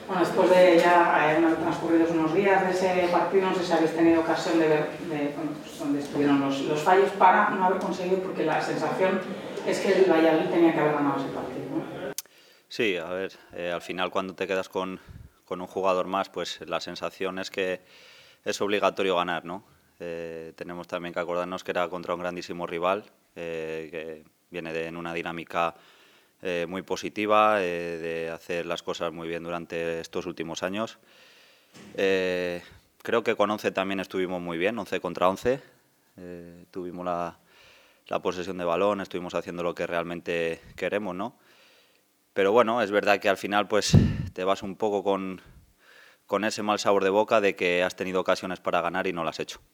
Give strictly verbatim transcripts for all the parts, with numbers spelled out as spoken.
Bueno, después de ya eh, una, transcurridos unos días de ese partido, no sé si habéis tenido ocasión de ver de, bueno, pues, dónde estuvieron los, los fallos para no haber conseguido, porque la sensación es que el Valladolid tenía que haber ganado ese partido, ¿no? Sí, a ver, eh, al final cuando te quedas con, con un jugador más, pues la sensación es que es obligatorio ganar, ¿no? Eh, tenemos también que acordarnos que era contra un grandísimo rival, eh, que viene de, en una dinámica eh, muy positiva, eh, de hacer las cosas muy bien durante estos últimos años. Eh, creo que con once también estuvimos muy bien, once contra once. Eh, tuvimos la, la posesión de balón, estuvimos haciendo lo que realmente queremos, ¿no? Pero bueno, es verdad que al final pues te vas un poco con, con ese mal sabor de boca de que has tenido ocasiones para ganar y no las has hecho.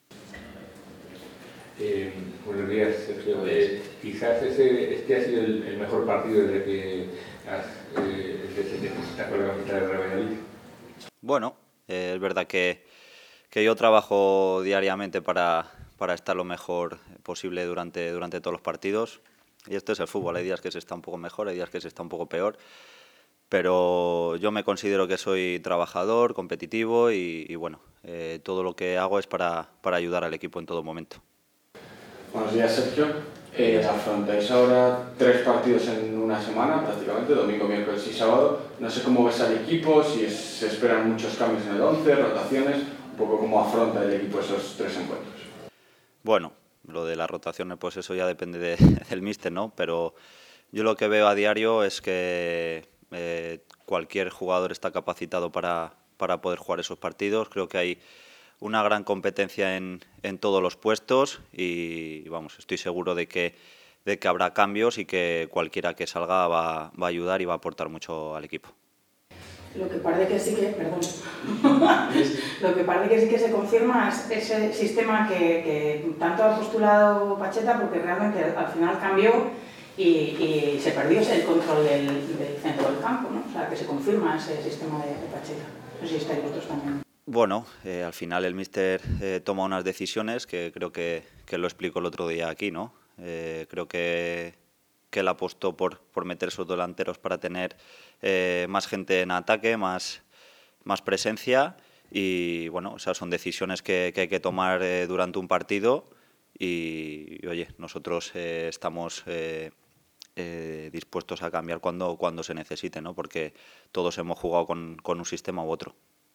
Eh, buenos días, Sergio. Eh, quizás ese, este ha sido el, el mejor partido desde que has, eh, desde que estás con la camiseta de Real Valladolid. Bueno, eh, es verdad que, que yo trabajo diariamente para, para estar lo mejor posible durante, durante todos los partidos. Y esto es el fútbol, hay días que se está un poco mejor, hay días que se está un poco peor. Pero yo me considero que soy trabajador, competitivo y, y bueno, eh, todo lo que hago es para, para ayudar al equipo en todo momento. Buenos días, Sergio. Eh, afrontáis ahora tres partidos en una semana, prácticamente, domingo, miércoles y sábado. No sé cómo ves al equipo, si es, se esperan muchos cambios en el once, rotaciones, un poco cómo afronta el equipo esos tres encuentros. Bueno, lo de las rotaciones, pues eso ya depende de, del míster, ¿no? Pero yo lo que veo a diario es que eh, cualquier jugador está capacitado para, para poder jugar esos partidos. Creo que hay una gran competencia en, en todos los puestos y vamos, estoy seguro de que, de que habrá cambios y que cualquiera que salga va, va a ayudar y va a aportar mucho al equipo. Lo que parece que sí que, perdón, lo que parece que sí que se confirma es ese sistema que, que tanto ha postulado Pacheta, porque realmente al final cambió y, y se perdió el control del, del centro del campo, ¿no? O sea, que se confirma ese sistema de, de Pacheta. No sé si estáis vosotros también. Bueno, eh, al final el míster eh, toma unas decisiones que creo que, que lo explicó el otro día aquí, ¿no? Eh, creo que, que él apostó por, por meter esos delanteros para tener eh, más gente en ataque, más, más presencia y bueno, esas son decisiones que, que hay que tomar eh, durante un partido y, y oye, nosotros eh, estamos eh, eh, dispuestos a cambiar cuando, cuando se necesite, ¿no? Porque todos hemos jugado con, con un sistema u otro.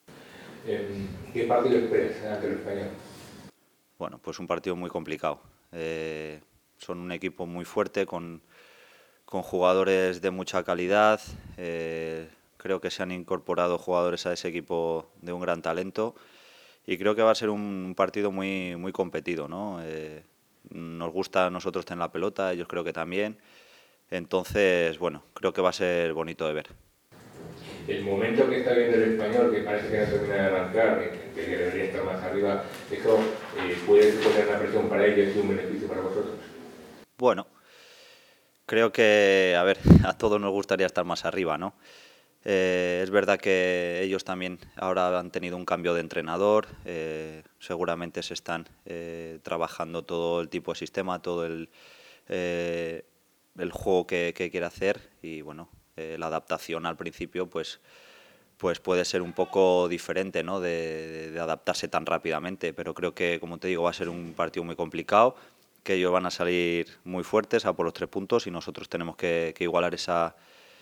¿Qué partido esperas ante el Español? Bueno, pues un partido muy complicado. Eh, son un equipo muy fuerte, con, con jugadores de mucha calidad. Eh, creo que se han incorporado jugadores a ese equipo de un gran talento y creo que va a ser un partido muy, muy competido, ¿no? Eh, nos gusta a nosotros tener la pelota, ellos creo que también. Entonces, bueno, creo que va a ser bonito de ver. El momento que está viendo el Español, que parece que no termina de arrancar, que, que debería estar más arriba, ¿eso eh, puede suponer una presión para ellos y un beneficio para vosotros? Bueno, creo que, a ver, a todos nos gustaría estar más arriba, ¿no? Eh, es verdad que ellos también ahora han tenido un cambio de entrenador, eh, seguramente se están eh, trabajando todo el tipo de sistema, todo el, eh, el juego que, que quiere hacer y bueno, eh, la adaptación al principio pues, pues puede ser un poco diferente, ¿no? de, de, de adaptarse tan rápidamente, pero creo que, como te digo, va a ser un partido muy complicado, que ellos van a salir muy fuertes a por los tres puntos y nosotros tenemos que, que igualar esa,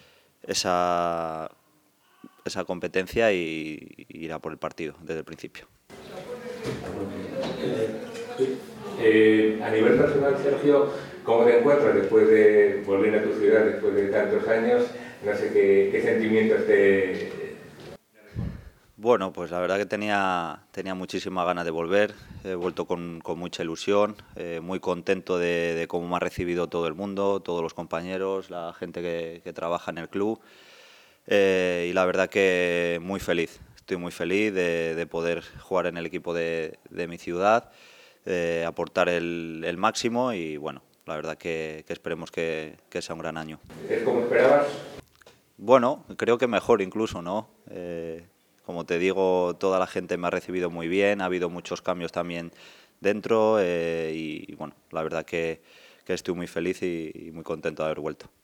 esa, esa competencia y, y ir a por el partido desde el principio. Eh, a nivel personal, Sergio, ¿cómo te encuentras después de volver a tu ciudad después de tantos años? No sé qué, qué sentimientos te... Bueno, pues la verdad que tenía, tenía muchísimas ganas de volver, he vuelto con, con mucha ilusión, eh, muy contento de, de cómo me ha recibido todo el mundo, todos los compañeros, la gente que, que trabaja en el club eh, y la verdad que muy feliz, estoy muy feliz de, de poder jugar en el equipo de, de mi ciudad, de aportar el, el máximo y bueno, la verdad que, que esperemos que, que sea un gran año. ¿Es como esperabas? Bueno, creo que mejor incluso, ¿no? Eh, Como te digo, toda la gente me ha recibido muy bien, ha habido muchos cambios también dentro eh, y, y bueno, la verdad que, que estoy muy feliz y, y muy contento de haber vuelto.